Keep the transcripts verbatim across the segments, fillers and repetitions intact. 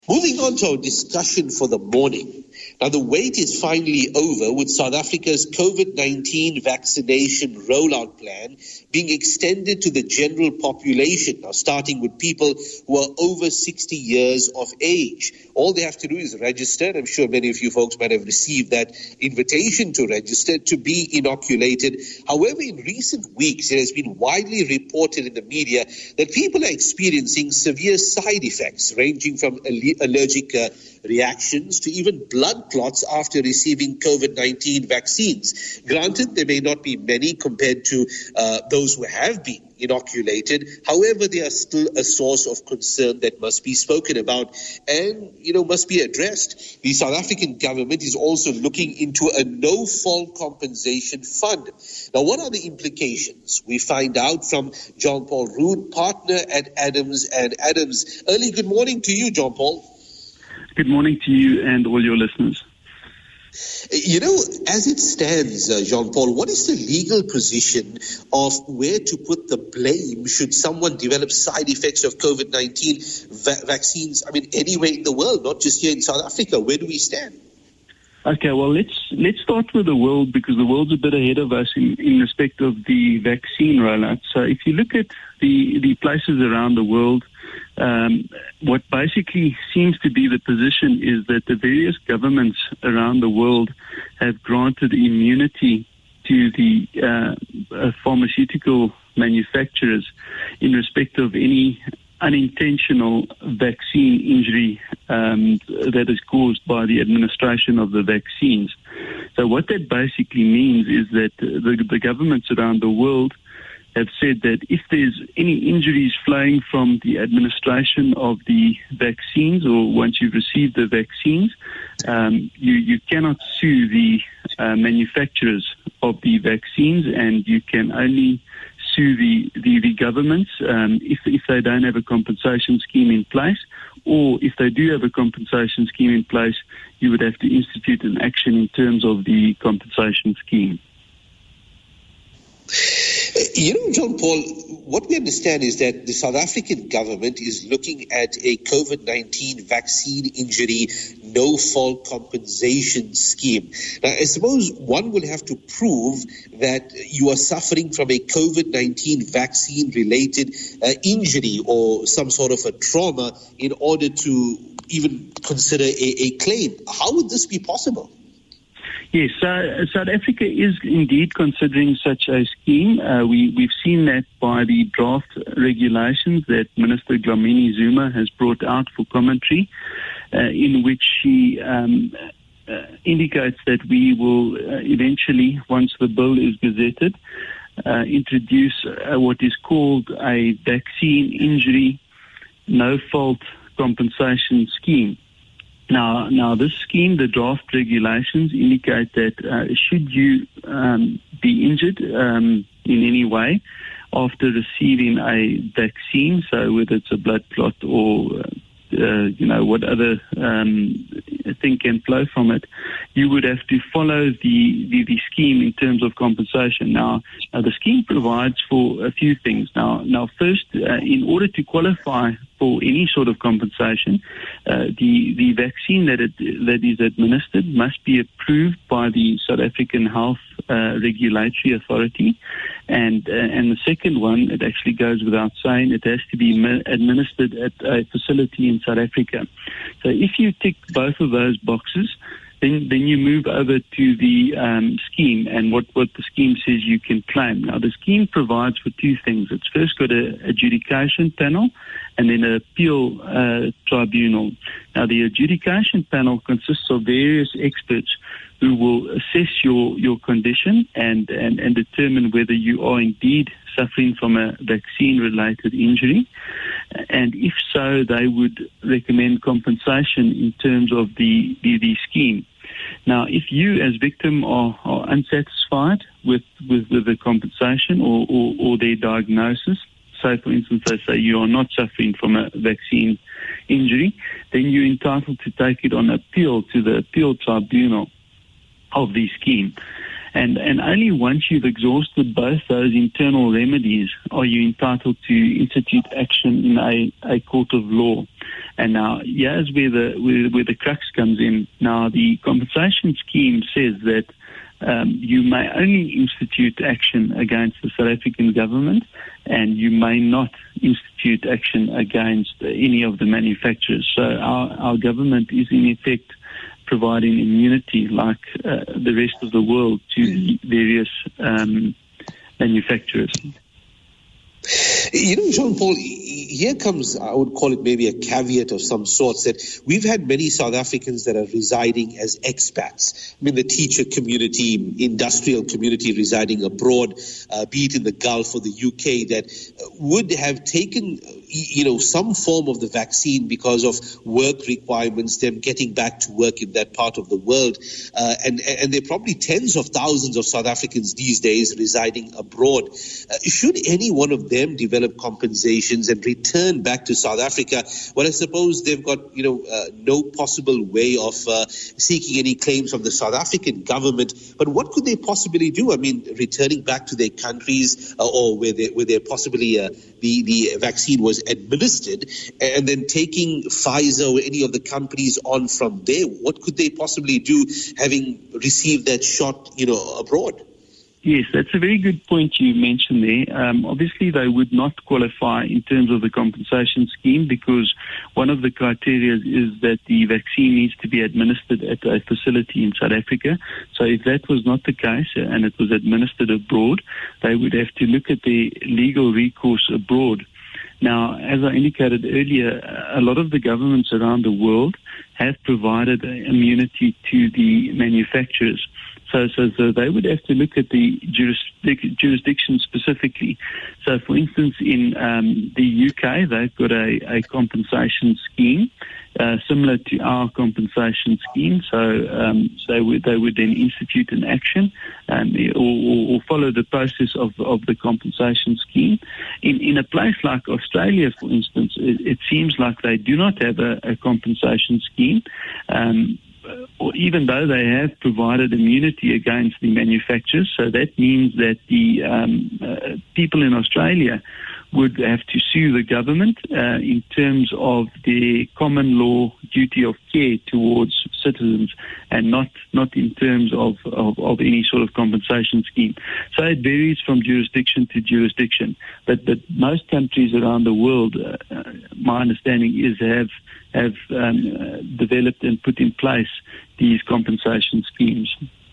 Moving on to our discussion for the morning. Now, the wait is finally over with South Africa's COVID nineteen vaccination rollout plan being extended to the general population, now starting with people who are over sixty years of age. All they have to do is register, and I'm sure many of you folks might have received that invitation to register to be inoculated. However, in recent weeks, it has been widely reported in the media that people are experiencing severe side effects, ranging from allergic uh, reactions to even blood clots after receiving COVID nineteen vaccines. Granted, there may not be many compared to uh, those who have been inoculated. However, they are still a source of concern that must be spoken about and, you know, must be addressed. The South African government is also looking into a no-fault compensation fund. Now, what are the implications? We find out from John Paul Rood, partner at Adams and Adams. Early good morning to you, John Paul. Good morning to you and all your listeners. You know, as it stands, uh, Jean-Paul, what is the legal position of where to put the blame should someone develop side effects of COVID nineteen va- vaccines, I mean, anywhere in the world, not just here in South Africa? Where do we stand? Okay, well, let's let's start with the world, because the world's a bit ahead of us in, in respect of the vaccine rollout. So if you look at the, the places around the world, Um, what basically seems to be the position is that the various governments around the world have granted immunity to the uh, uh, pharmaceutical manufacturers in respect of any unintentional vaccine injury um, that is caused by the administration of the vaccines. So what that basically means is that the, the governments around the world have said that if there's any injuries flowing from the administration of the vaccines, or once you've received the vaccines, um, you, you cannot sue the uh, manufacturers of the vaccines, and you can only sue the, the, the governments um, if, if they don't have a compensation scheme in place, or if they do have a compensation scheme in place, you would have to institute an action in terms of the compensation scheme. You know, John Paul, what we understand is that the South African government is looking at a COVID nineteen vaccine injury no-fault compensation scheme. Now, I suppose one will have to prove that you are suffering from a COVID nineteen vaccine-related uh, injury or some sort of a trauma in order to even consider a, a claim. How would this be possible? Yes, uh, South Africa is indeed considering such a scheme. Uh, we, we've seen that by the draft regulations that Minister Dlamini Zuma has brought out for commentary, uh, in which she um, uh, indicates that we will uh, eventually, once the bill is gazetted, uh, introduce uh, what is called a vaccine injury no-fault compensation scheme. Now, now this scheme, the draft regulations indicate that uh, should you um, be injured um, in any way after receiving a vaccine, so whether it's a blood clot or uh, uh, you know what other um, thing can flow from it, you would have to follow the, the, the scheme in terms of compensation. Now, now, the scheme provides for a few things. Now, now first, uh, in order to qualify for any sort of compensation, uh, the the vaccine that it, that is administered must be approved by the South African Health uh, Regulatory Authority, and uh, and the second one, it actually goes without saying, it has to be ma- administered at a facility in South Africa. So if you tick both of those boxes, Then, then you move over to the um, scheme and what, what the scheme says you can claim. Now, the scheme provides for two things. It's first got an adjudication panel and then an appeal uh, tribunal. Now, the adjudication panel consists of various experts who will assess your, your condition and, and, and determine whether you are indeed suffering from a vaccine-related injury. And if so, they would recommend compensation in terms of the, the, the scheme. Now, if you as victim are, are unsatisfied with, with, with the compensation or, or, or their diagnosis, so for instance, they say you are not suffering from a vaccine injury, then you're entitled to take it on appeal to the appeal tribunal of the scheme. And, and only once you've exhausted both those internal remedies are you entitled to institute action in a, a court of law. And now, here's where the, where, where the crux comes in. Now, the compensation scheme says that um, you may only institute action against the South African government, and you may not institute action against any of the manufacturers. So our, our government is in effect providing immunity like uh, the rest of the world to the various um, manufacturers. You know, Jean-Paul, here comes, I would call it maybe a caveat of some sorts, that we've had many South Africans that are residing as expats. I mean, the teacher community, industrial community residing abroad, uh, be it in the Gulf or the U K, that would have taken, you know, some form of the vaccine because of work requirements, them getting back to work in that part of the world. Uh, and, and there are probably tens of thousands of South Africans these days residing abroad. Uh, should any one of them develop compensations and return back to South Africa, well, I suppose they've got, you know, uh, no possible way of uh, seeking any claims from the South African government. But what could they possibly do? I mean, returning back to their countries uh, or where they, where they possibly uh, the, the vaccine was administered, and then taking Pfizer or any of the companies on from there. What could they possibly do having received that shot, you know, abroad? Yes, that's a very good point you mentioned there. Um, obviously, they would not qualify in terms of the compensation scheme because one of the criteria is that the vaccine needs to be administered at a facility in South Africa. So if that was not the case and it was administered abroad, they would have to look at the legal recourse abroad. Now, as I indicated earlier, a lot of the governments around the world have provided immunity to the manufacturers. So, so, so they would have to look at the jurisdic- jurisdiction specifically. So, for instance, in um, the U K, they've got a, a compensation scheme uh, similar to our compensation scheme. So, um, so they would they would then institute an action um, or, or follow the process of, of the compensation scheme. In in a place like Australia, for instance, it, it seems like they do not have a, a compensation scheme. Um, Or even though they have provided immunity against the manufacturers, so that means that the um, uh, people in Australia would have to sue the government uh, in terms of their common law duty of care towards citizens, and not not in terms of, of, of any sort of compensation scheme. So it varies from jurisdiction to jurisdiction. But but most countries around the world, uh, uh, my understanding is have have um, uh, developed and put in place these compensation schemes.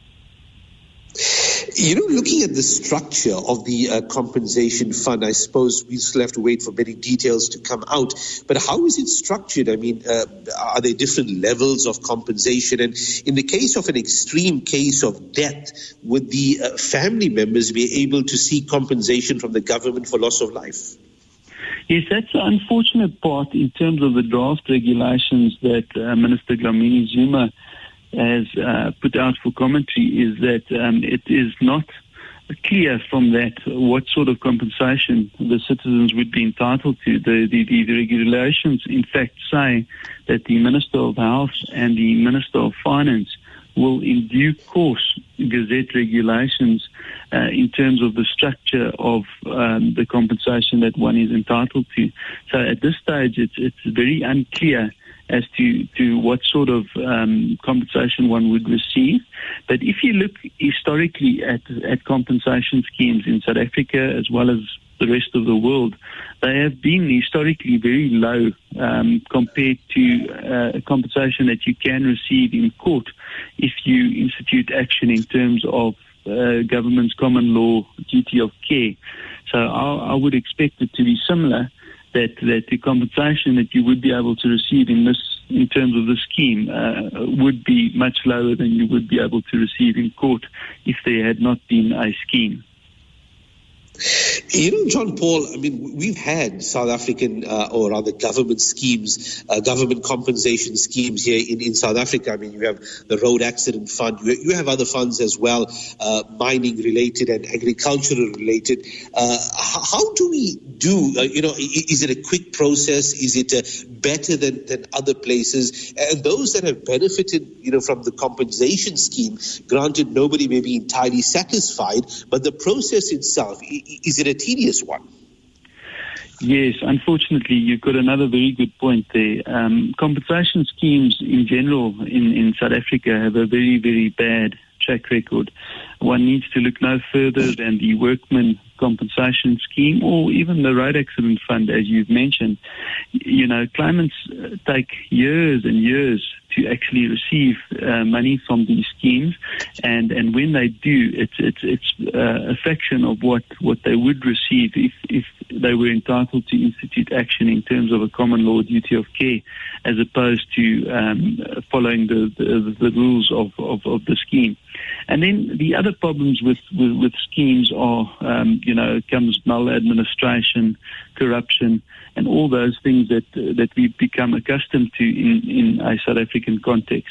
You know, looking at the structure of the uh, compensation fund, I suppose we still have to wait for many details to come out. But how is it structured? I mean, uh, are there different levels of compensation? And in the case of an extreme case of death, would the uh, family members be able to seek compensation from the government for loss of life? Yes, that's the unfortunate part in terms of the draft regulations that uh, Minister Dlamini Zuma has uh, put out for commentary, is that um, it is not clear from that what sort of compensation the citizens would be entitled to. The, the, the, the regulations, in fact, say that the Minister of Health and the Minister of Finance will in due course gazette regulations uh, in terms of the structure of um, the compensation that one is entitled to. So at this stage, it's, it's very unclear as to, to what sort of um, compensation one would receive. But if you look historically at, at compensation schemes in South Africa as well as the rest of the world, they have been historically very low um, compared to uh, compensation that you can receive in court if you institute action in terms of uh, government's common law duty of care. So I, I would expect it to be similar, that, that the compensation that you would be able to receive in this, in terms of the scheme, uh, would be much lower than you would be able to receive in court if there had not been a scheme. You know, John Paul, I mean, we've had South African, uh, or rather government schemes, uh, government compensation schemes here in, in South Africa. I mean, you have the Road Accident Fund. You, you have other funds as well, uh, mining related and agricultural related. Uh, how, how do we do, uh, you know, is it a quick process? Is it uh, better than, than other places? And those that have benefited, you know, from the compensation scheme, granted, nobody may be entirely satisfied, but the process itself, is it a tedious one? Yes, unfortunately, you've got another very good point there. Um, compensation schemes in general in, in South Africa have a very, very bad track record. One needs to look no further than the Workmen Compensation Scheme or even the Road Accident Fund, as you've mentioned. You know, claimants take years and years to actually receive uh, money from these schemes, and, and when they do, it's it's it's uh, a fraction of what, what they would receive if if they were entitled to institute action in terms of a common law duty of care, as opposed to um, following the, the the rules of, of, of the scheme. And then the other problems with, with, with schemes are, um, you know, comes maladministration, corruption, and all those things that uh, that we've become accustomed to in, in a South African context.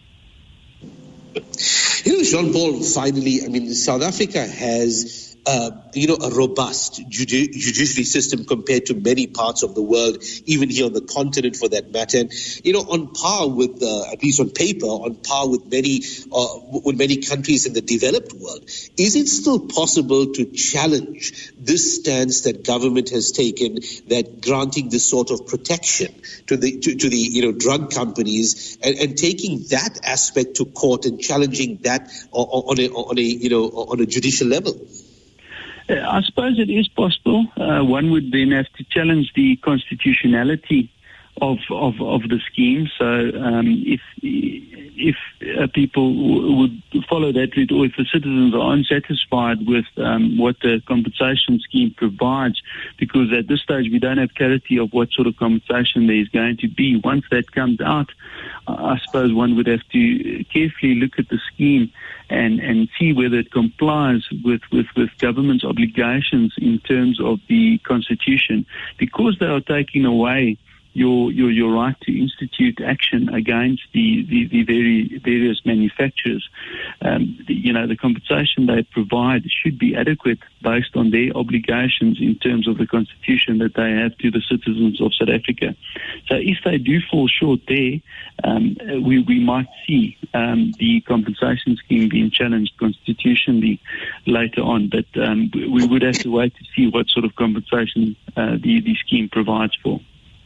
You know, Jean Paul, finally, I mean, South Africa has Uh, you know, a robust judi- judiciary system compared to many parts of the world, even here on the continent for that matter. And, you know, on par with, uh, at least on paper, on par with many, uh, with many countries in the developed world. Is it still possible to challenge this stance that government has taken, that granting this sort of protection to the, to, to the, you know, drug companies, and, and taking that aspect to court and challenging that on, on a, on a, you know, on a judicial level? I suppose it is possible. Uh, one would then have to challenge the constitutionality of of, of the scheme. So um, if if uh, people w- would follow that route, or if the citizens are unsatisfied with um, what the compensation scheme provides, because at this stage we don't have clarity of what sort of compensation there is going to be. Once that comes out, I suppose one would have to carefully look at the scheme and, and see whether it complies with, with, with government's obligations in terms of the Constitution, because they are taking away your your your right to institute action against the, the, the very various manufacturers. Um, the, you know, the compensation they provide should be adequate based on their obligations in terms of the Constitution that they have to the citizens of South Africa. So if they do fall short there, um, we, we might see um, the compensation scheme being challenged constitutionally later on. But um, we would have to wait to see what sort of compensation uh, the, the scheme provides for.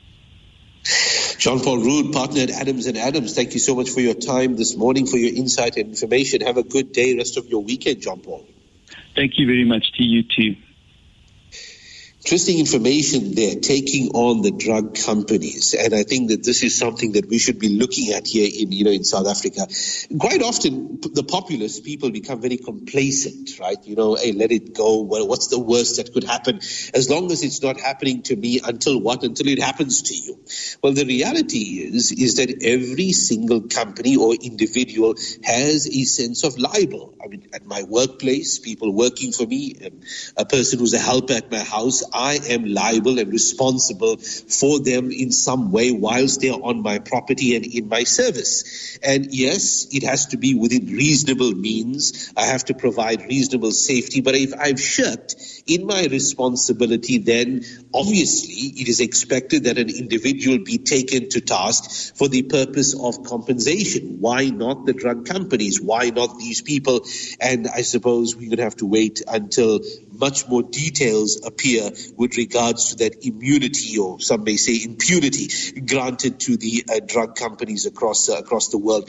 John Paul Rood, partner at Adams and Adams, thank you so much for your time this morning, for your insight and information. Have a good day, rest of your weekend, John Paul. Thank you very much to you too. Interesting information there, taking on the drug companies. And I think that this is something that we should be looking at here in, you know, in South Africa. Quite often, the populace, people become very complacent, right? You know, hey, let it go. Well, what's the worst that could happen? As long as it's not happening to me, until what? Until it happens to you. Well, the reality is, is that every single company or individual has a sense of libel. I mean, at my workplace, people working for me, a person who's a helper at my house, I am liable and responsible for them in some way whilst they're on my property and in my service. And yes, it has to be within reasonable means. I have to provide reasonable safety. But if I've shirked in my responsibility, then obviously it is expected that an individual be taken to task for the purpose of compensation. Why not the drug companies? Why not these people? And I suppose we would have to wait until much more details appear with regards to that immunity, or some may say impunity, granted to the uh, drug companies across uh, across the world.